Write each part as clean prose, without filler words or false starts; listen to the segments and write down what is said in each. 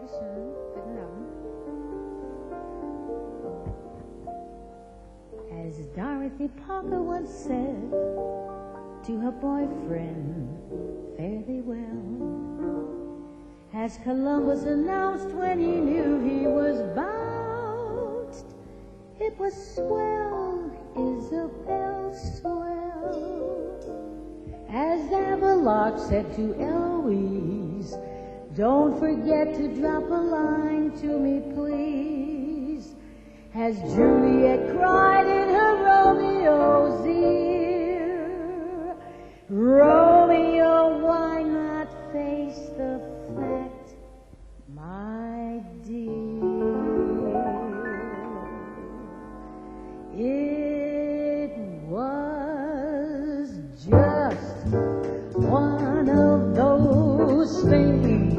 Sean. Good enough. As Dorothy Parker once said to her boyfriend, fare thee well. As Columbus announced when he knew he was bounced, it was swell, Isabel, swell. As Avalok said to Eloise, don't forget to drop a line to me, please. As Juliet cried in her Romeo's ear, Romeo, why not face the fact, my dear? It was just one of those things,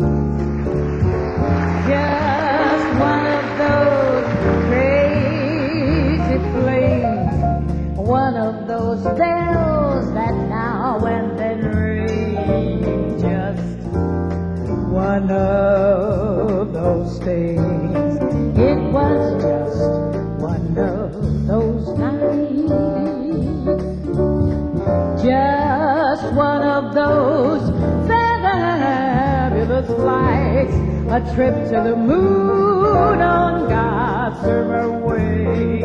just one of those crazy flames, one of those bells that now and then ring, just one of those things. It was just one of those nights, just one of those fabulous flights, a trip to the moon on God's silver wing.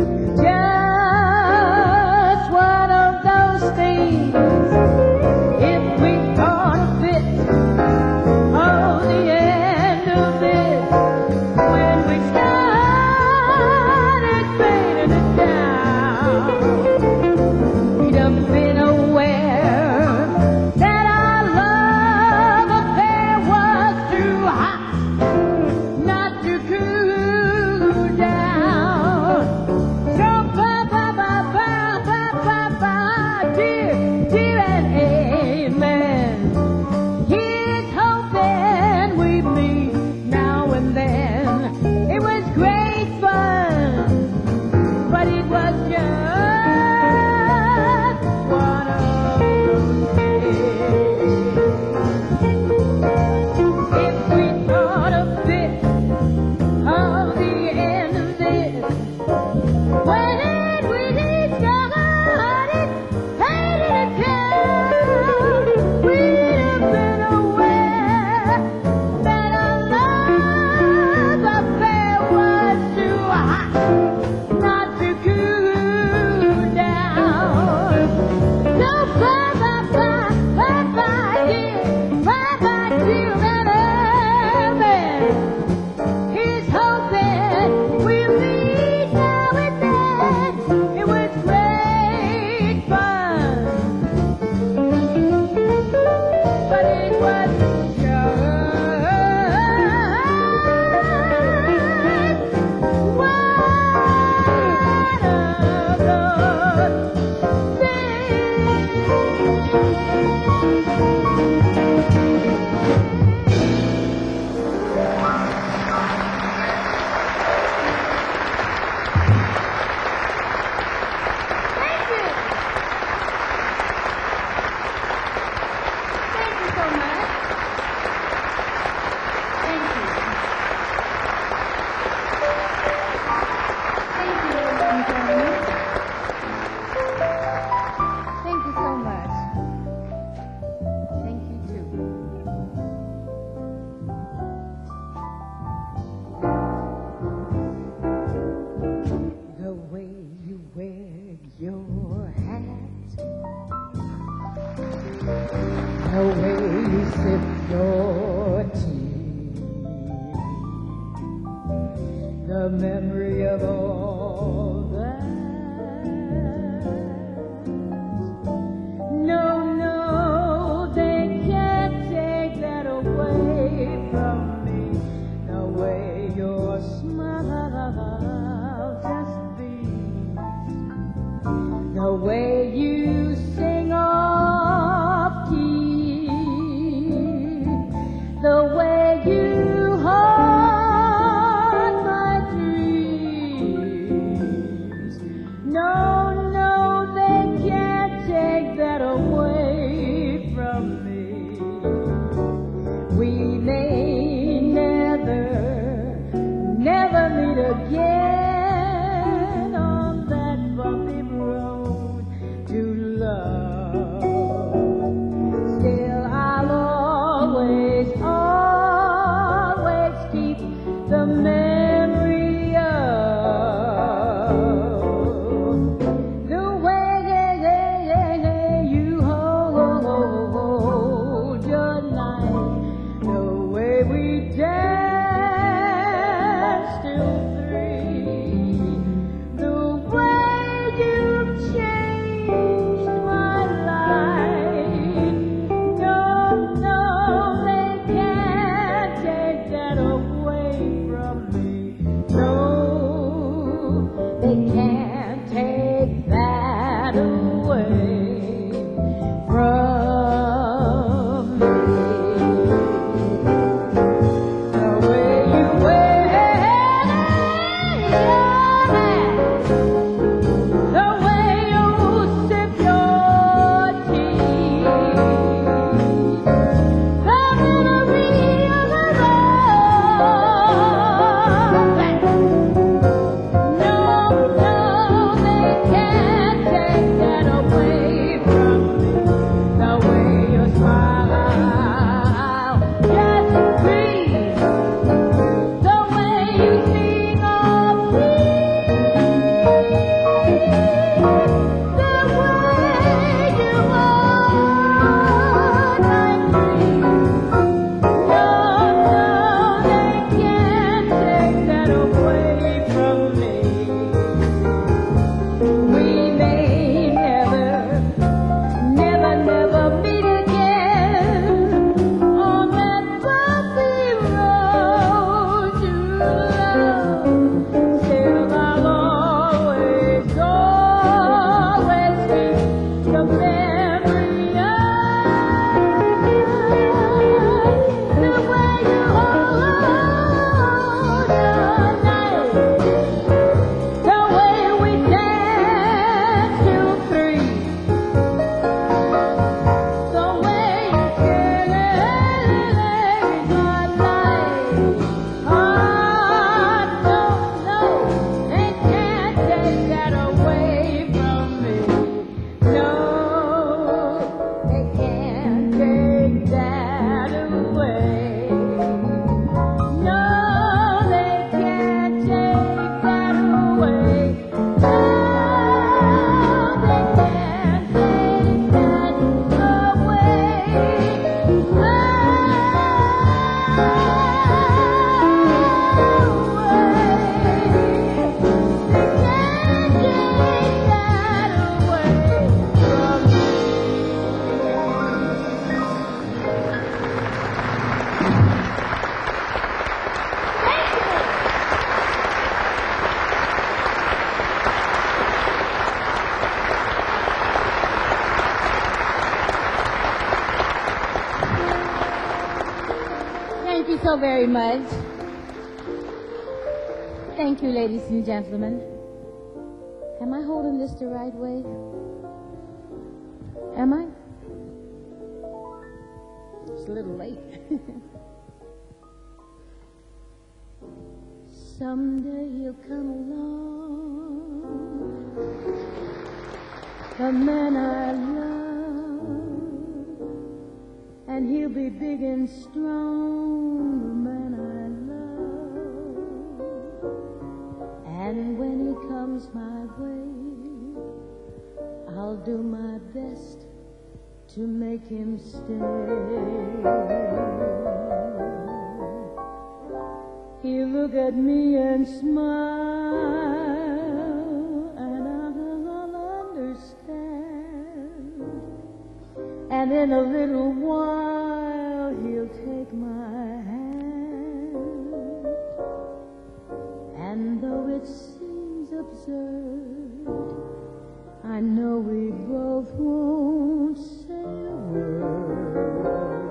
Just one of those things. If we thought of it, oh, the end of it, when we started fading it down, we'd have been aware that our love affair was too hot not to cool down. So dear, dear and amen. Here's hoping we meet now and then. It was great fun, but it was just one of those days. If we thought of this, of the end of this, when we discovered it, faded it down, we'd have been aware that our love affair was too hot not to cool down. So bye-bye, dear, bye-bye, dear and amen. Here's hoping we'll meet now and then. It was great fun, but it was just one of those Thank you so much. Thank you. Thank you, ladies and gentlemen. Thank you so much. Thank you too. The way you wear your hat, the way you sip your tea, the memory of all that. No, no, they can't take that away from me. The way your smile just beams, the way you sing off key, the way you haunt my dreams. so very much. Thank you, ladies and gentlemen. Am I holding this the right way? Am I? It's a little late. Someday he'll come along, the man I love, and he'll be big and strong, the man I love. And when he comes my way, I'll do my best to make him stay. He'll look at me and smile, and I'll understand. And in a little while he'll take my hand. And though it seems absurd, I know we both won't say a word.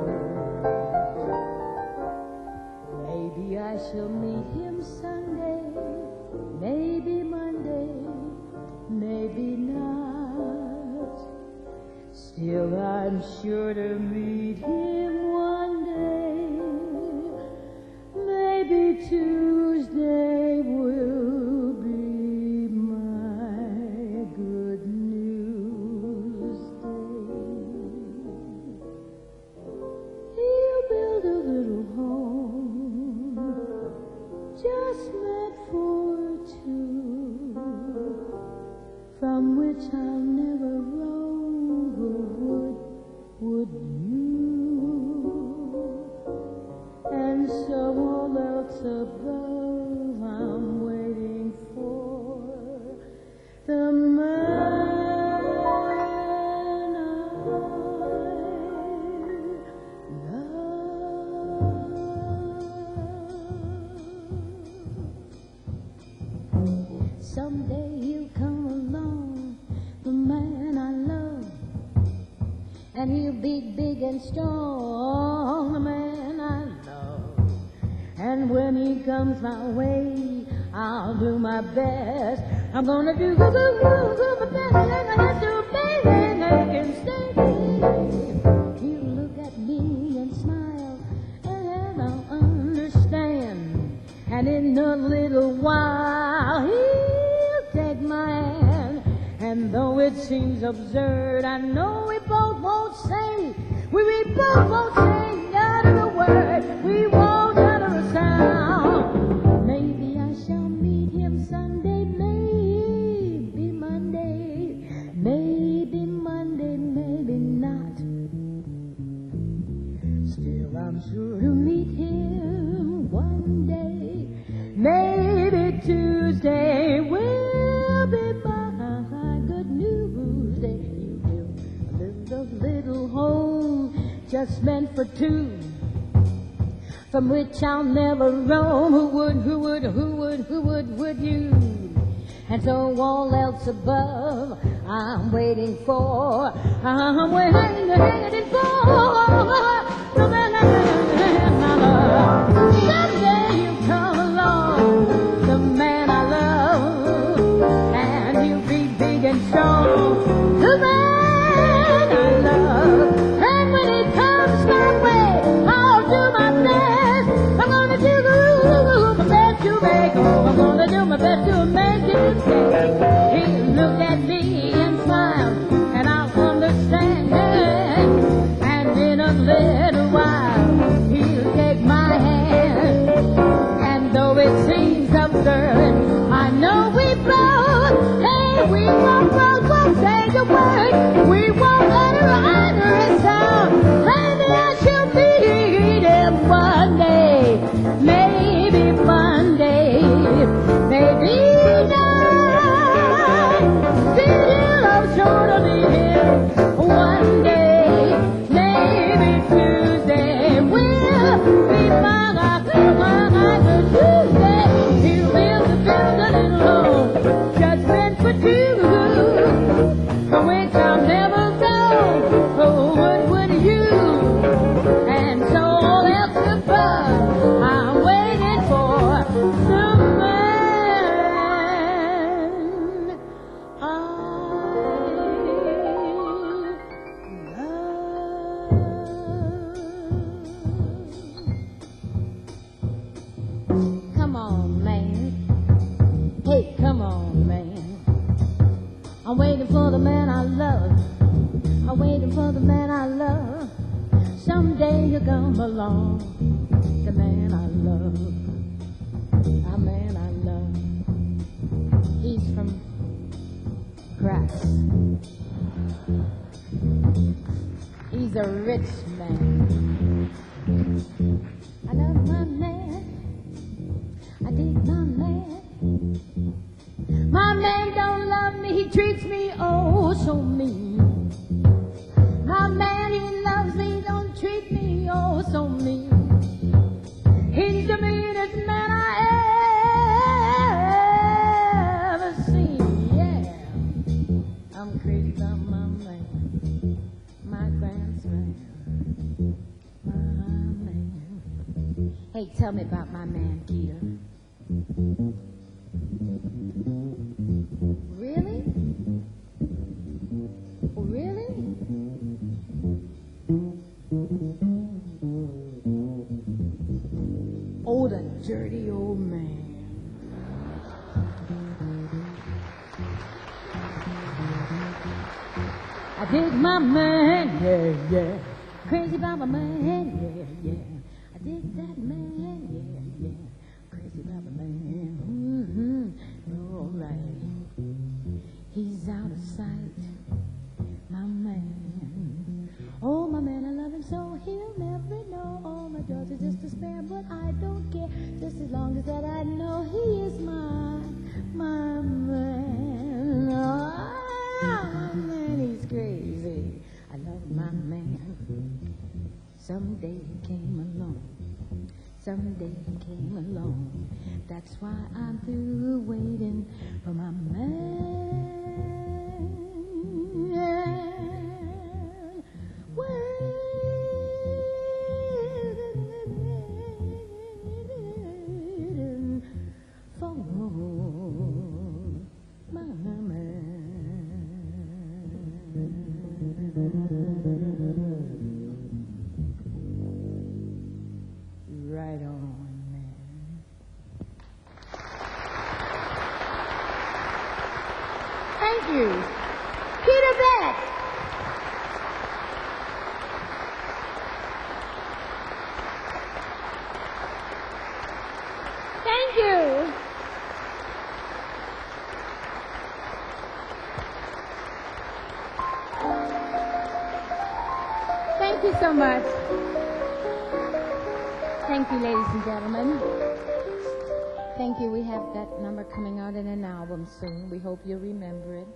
Maybe I shall meet him Sunday, maybe Monday, maybe not. Still I'm sure to meet him one day. Maybe Tuesday will be my good news day. He'll build a little home just meant for two, from which I'll never roam. Would you? And so all else above, I'm waiting for the man I love. Someday he'll come along, the man I love, and he'll be big and strong, the man I love. And when he comes my way, I'll do my best. I'm gonna do my best, and I have to make him stay. He'll look at me and smile, and I'll understand. And in a little while, he'll take my hand. And though it seems absurd, I know we both won't say, we both won't say not a word. We won't utter a sound. Maybe I shall meet him Sunday, maybe Monday, maybe Monday, maybe not. Still I'm sure to meet him one day. Maybe Tuesday will be my good news day. You build a little home just meant for two, from which I'll never roam. Who would you? And so all else above, I'm waiting for, I'm waiting for the man I love. Someday you'll come along, the man I love, and he'll be big and strong, the man I love. And when he comes my way, I'll do my best. I'm gonna do my best to make home. I'm gonna do my best to make him stay. He'll look at me and smile, and I'll understand. someday he'll come along. The man I love, a man I love. He's from Graz. He's a rich man. I love my man. I dig my man. My man don't love me. He treats me oh so mean. My man, he loves me. Don't treat me oh so mean. He's the meanest man I ever seen. Yeah, I'm crazy about my man, my grandson, my man. Hey, tell me about my man, Keita. Really? Oh, really? Oh, the dirty old man. I dig my man, yeah, yeah. Crazy about my man, yeah, yeah. I dig that man, yeah, yeah. Crazy about my man, all right. He's out of sight, my man. Oh, my man, I love him so he'll never know. All my daughters just to spare, but I don't care. Just as long as that I know he is my man. Oh, my man, he's crazy. I love my man. Someday he came along. Someday he came along. That's why I'm through waiting for my man. Waiting for my man. Right on, man. Thank you. Peter Beck. Thank you. Thank you so much. Thank you, ladies and gentlemen. Thank you. We have that number coming out in an album soon. We hope you'll remember it.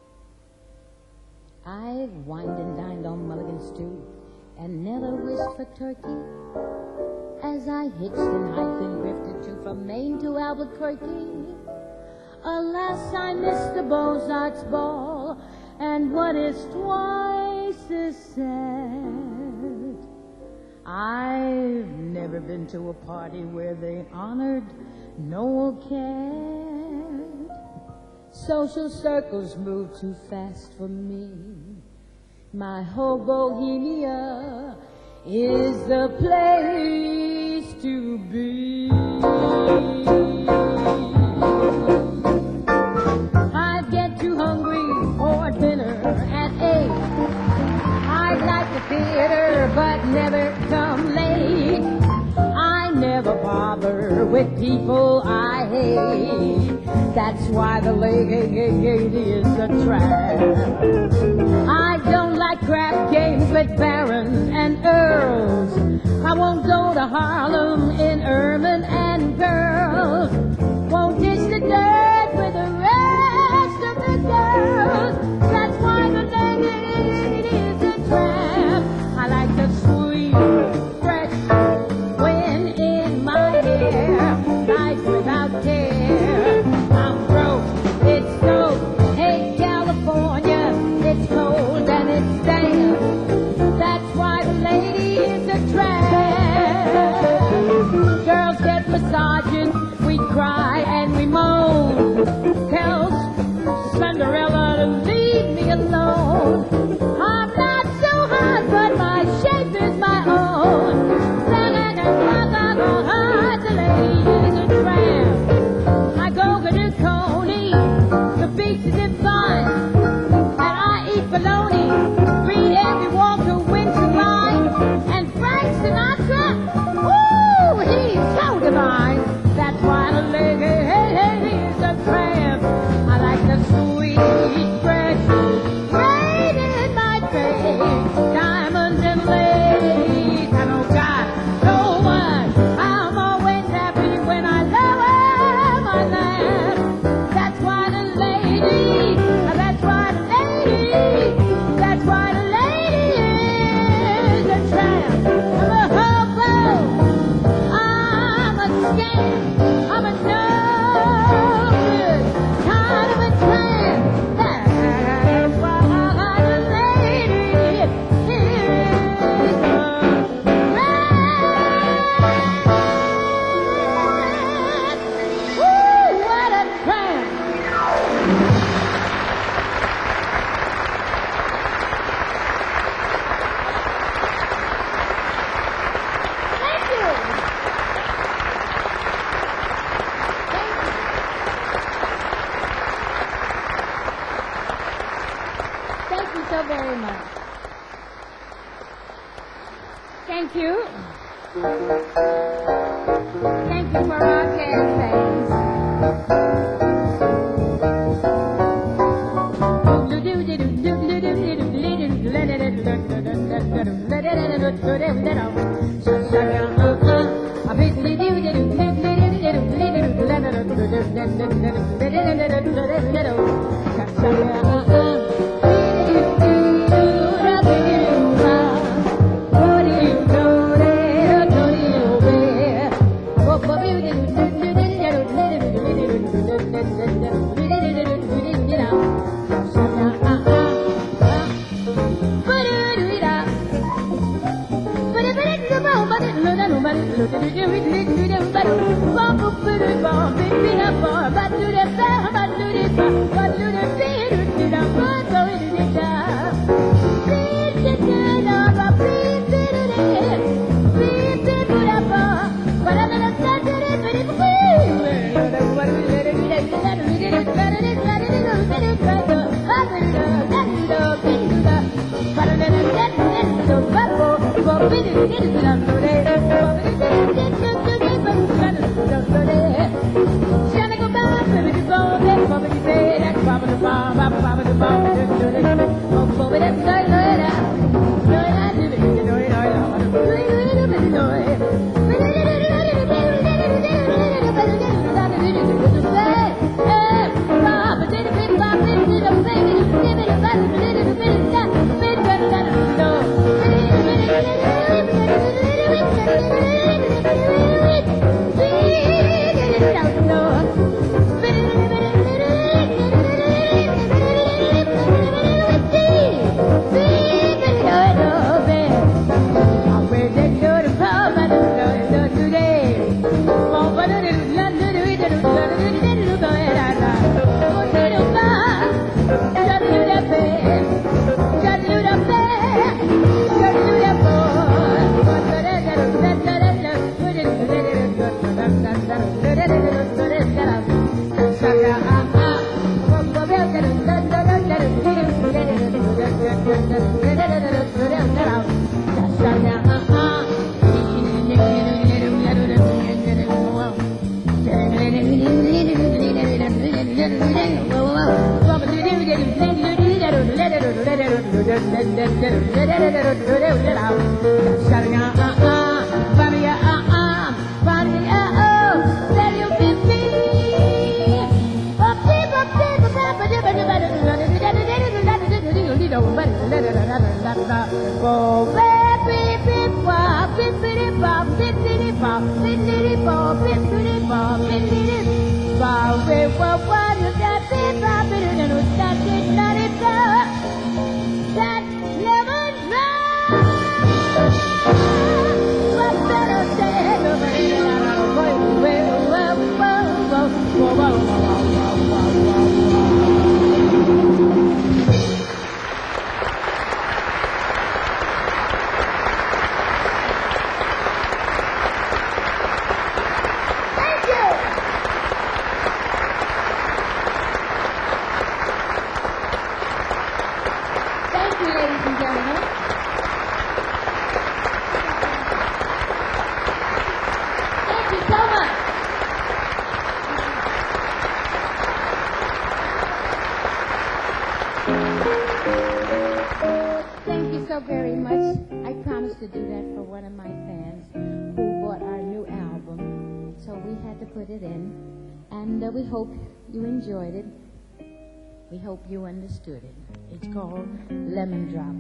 I've wined and dined on mulligan stew and never wished for turkey. As I hitched and hiked and drifted to from Maine to Albuquerque. Alas, I missed the Beaux-Arts ball, and what is twice as sad, I've never been to a party where they honored Noel Coward. Social circles move too fast for me. My whole Bohemia is the place to be. I get too hungry for dinner at 8. I'd like the theater, but never come late. I never bother with people I hate. That's why the lady is a trap. I don't like crap games with barons and earls. I won't go to Harlem in ermine and pearls. Won't dish the dirt with the rest of the girls. That's why the lady is a trap. I like the sweet, fresh wind in my hair. Life without care. I'm broke, it's cold. Hey, California, it's cold and it's damp. That's why the lady is a trap. Girls get massages Thank you. Thank you for our campaigns. We hope you enjoyed it. We hope you understood it. It's called Lemon Drop.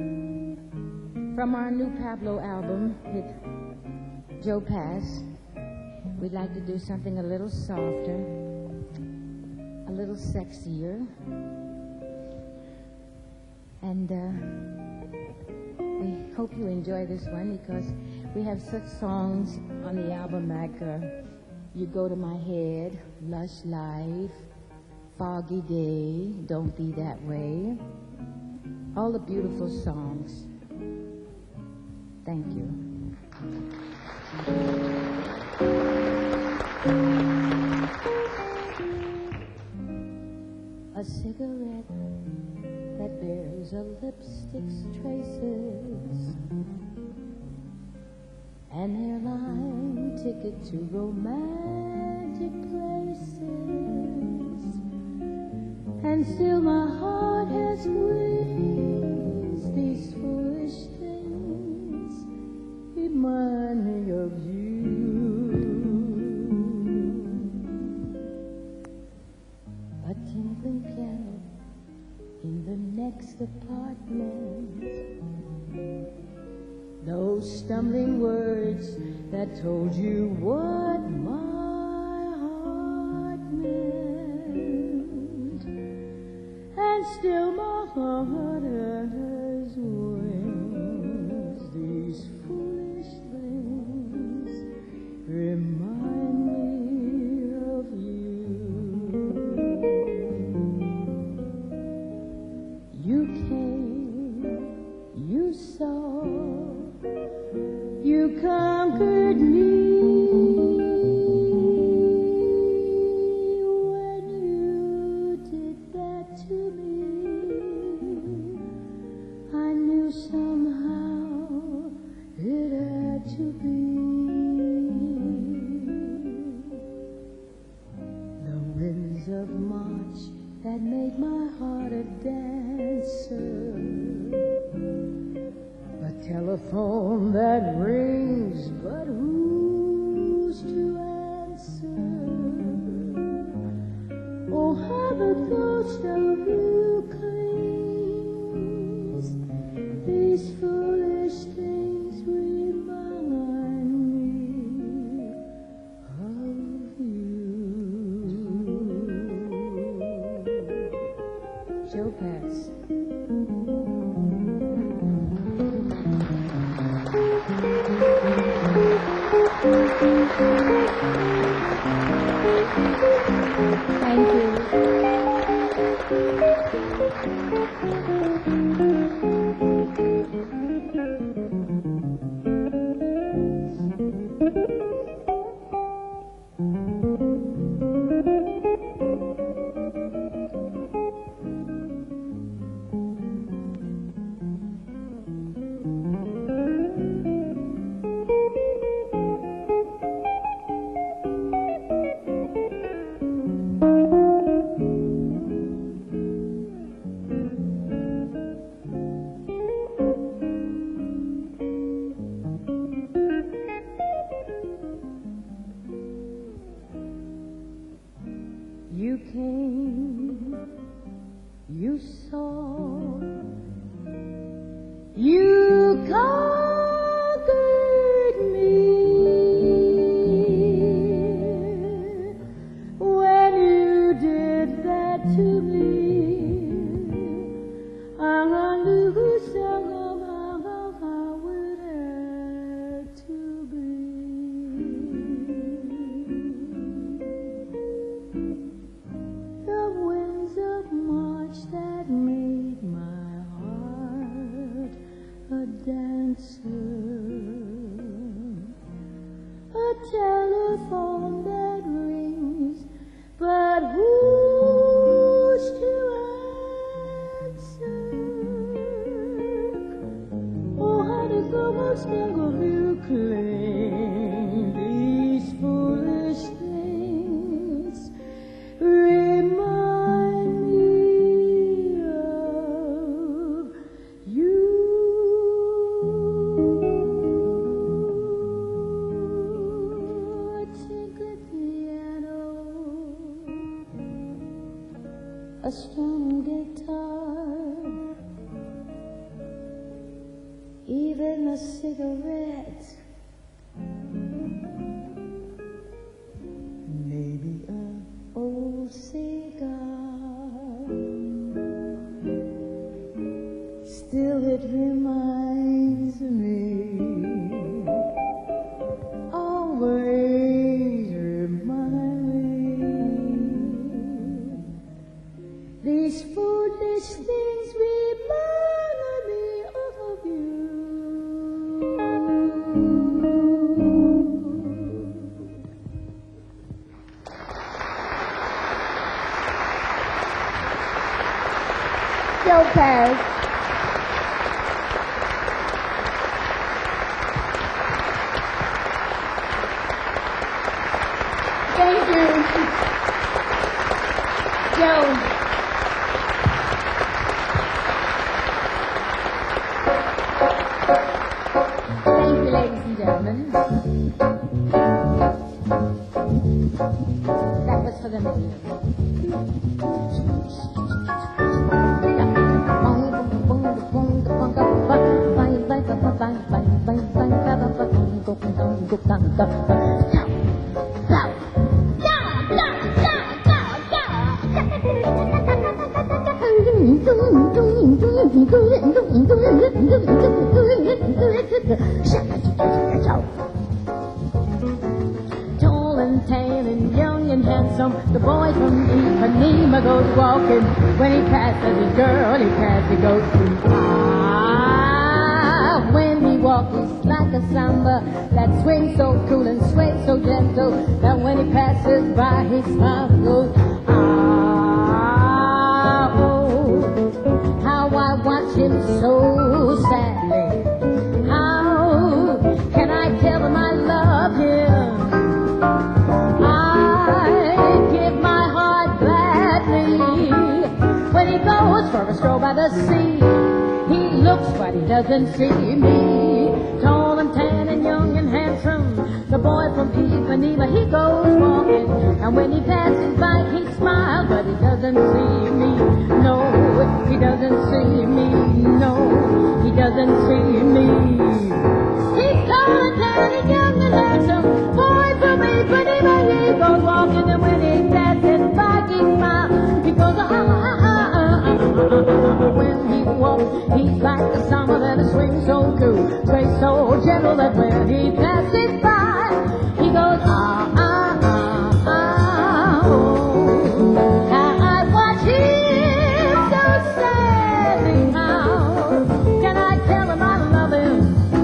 From our new Pablo album with Joe Pass, we'd like to do something a little softer, a little sexier. And we hope you enjoy this one because we have such songs on the album like You Go to My Head, Lush Life, Foggy Day, Don't Be That Way. All the beautiful songs. Thank you. A cigarette that bears a lipstick's traces ticket to romantic places, and still my heart has wings. These foolish things remind me of you. A tinkling piano in the next apartment, those stumbling words that told you what my heart meant, and still my heart has wings. These foolish things remind me of you. You came, you saw, you conquered me. When you did that to me, I knew somehow it had to be. The winds of March that made my heart a dancer, a telephone that rings, but who's to answer? Oh, how the ghost of you clings. These foolish things remind me of you. Joe Pass. Thank you. You came, you saw, you conquered me. When you did that to me, I knew somehow how it had to be. That made my heart a dancer, a telephone that rings, but who's to answer? Oh, how does the most of you claim? These foolish things remind me. A strong guitar, even a cigarette, maybe an old cigar. Still it reminds me, always remind me. These foolish things remind me of you. Joe. Thank you, ladies and gentlemen. That was for the men. Tall and tan and young and handsome, the boy from Ipanema goes walking. When he passes his girl, he goes ah. When he walks, he's like a samba that swings so cool and sways so gentle that when he passes by, he smiles and goes ah. Oh, how I watch him so sadly. How can I tell him I love him? When he goes for a stroll by the sea, he looks but he doesn't see me. Tall and tan and young and handsome, the boy from Ipanema, he goes walking. And when he passes by, he smiles, but he doesn't see me. No, he doesn't see me. No, he doesn't see me. He's tall and tan and young and handsome, boy from Ipanema, he goes walking. And when he passes by, he smiles, he goes when he walks, he's like the summer that swings so cool, sways so gentle that when he passes by, he goes ah ah ah ah. Oh, I watch him so sadly. How can I tell him I love him?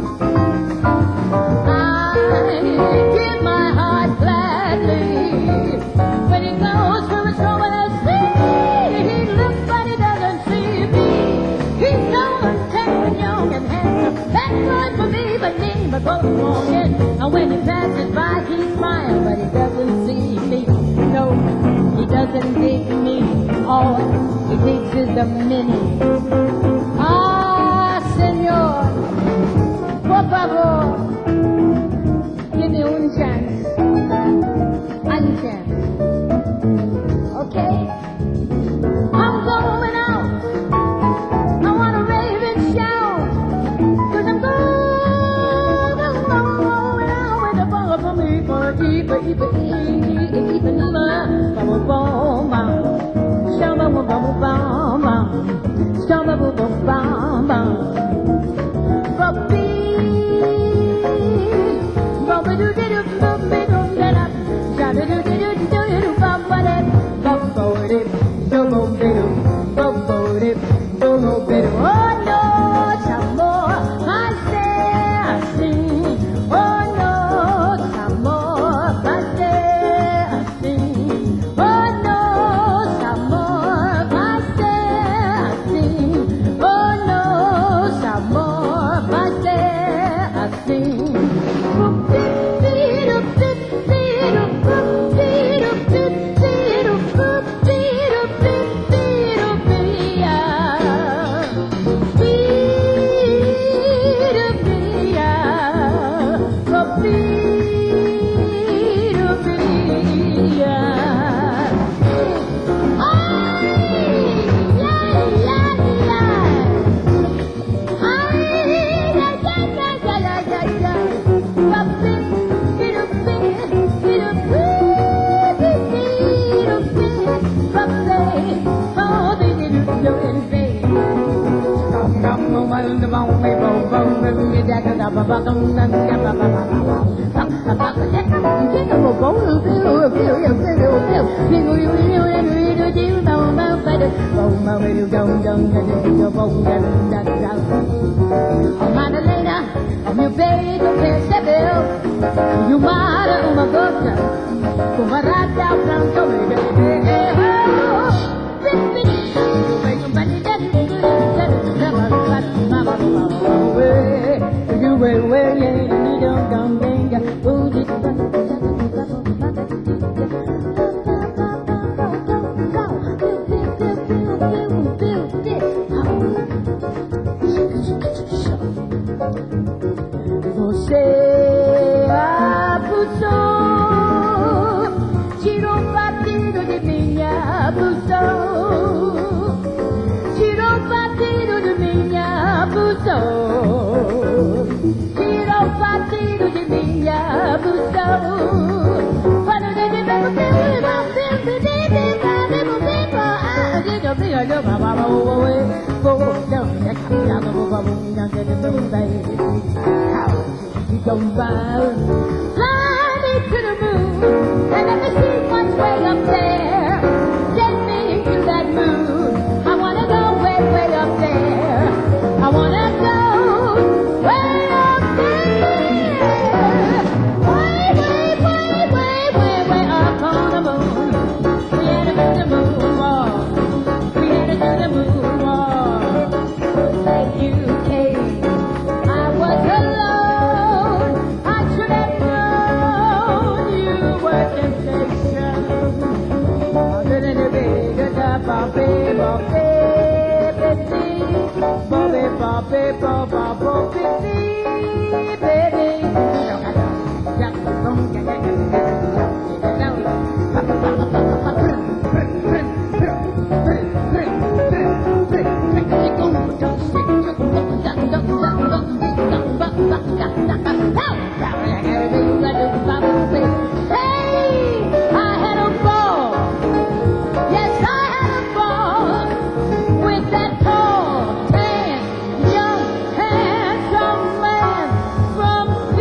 I give my heart gladly when he goes for a stroll by the sea. He looks but he doesn't see me. He's tall and tan and young and handsome. That's good for me, but goes walking. And when he passes by, he smiles, but he doesn't see me. No, he doesn't dig me. All he digs is the mini. Ah, senor, por favor, give me one chance. One chance. Okay? I'm going out. I want to rave and shout. 'Cause I'm going out with the ball for me for a deeper, even Madalena, meu peito percebeu e o mar é uma gota com barata ao canto me say abuso, chiro partido de minha abuso, chiro partido de minha abuso, chiro partido de minha abuso. Fly me to the moon and let me see what's way up there. Get me into that moon. I wanna go way, way up there. I wanna go way up there. Way, way, way, way, way, way up on the moon. We headed to the moon wall. We headed to the moon wall. Thank you came. I was alone. I should have known you were temptation. Hey, I had a ball. Yes, I had a ball with that tall, tan, young, handsome man from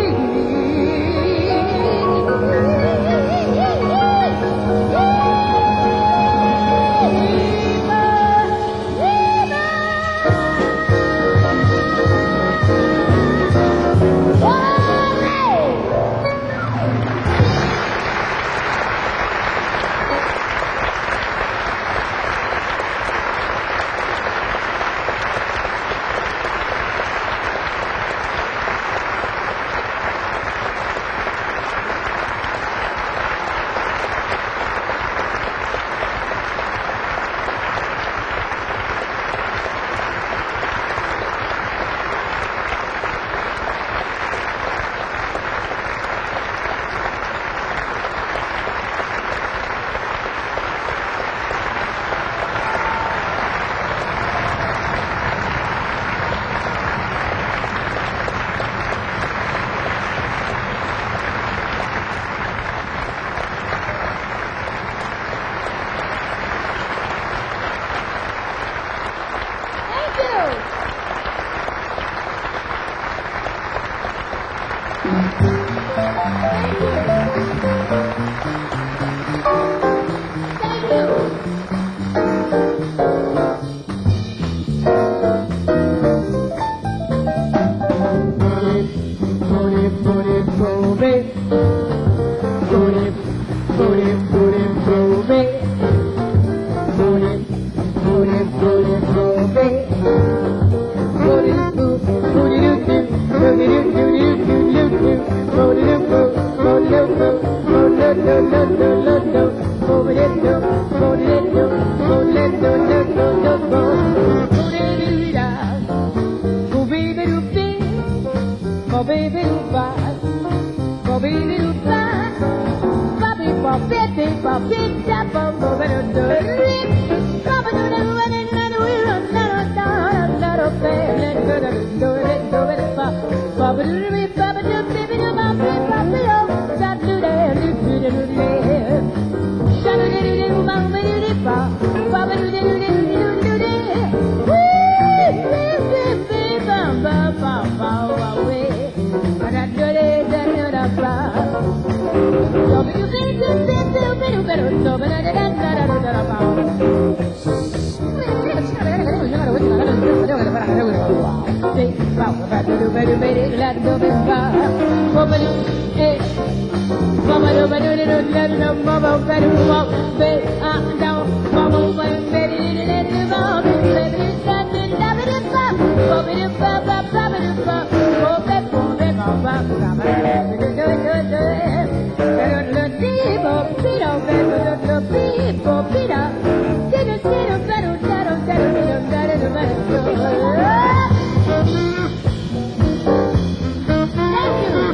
Thank you.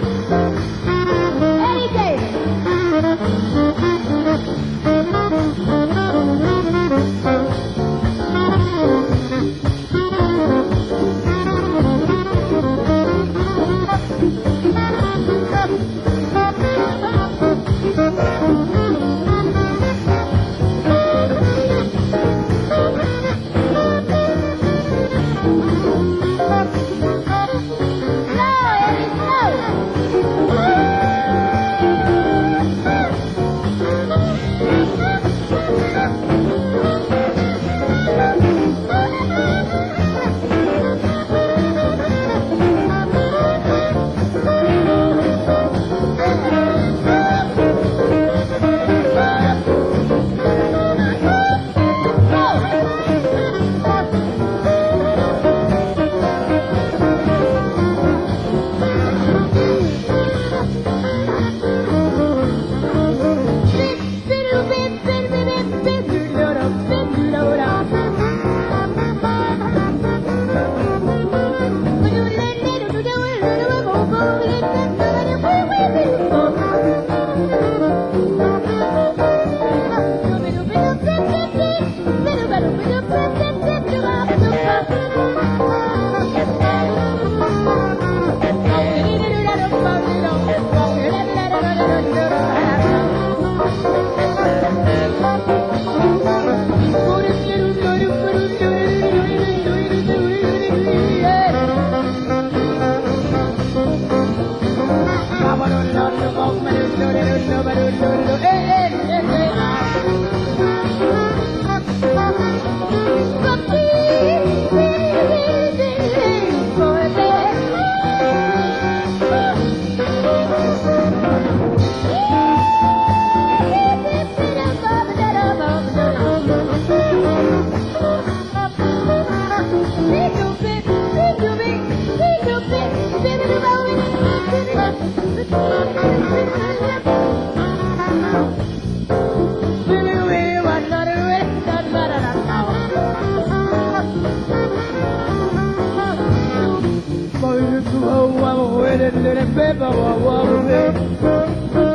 Baby,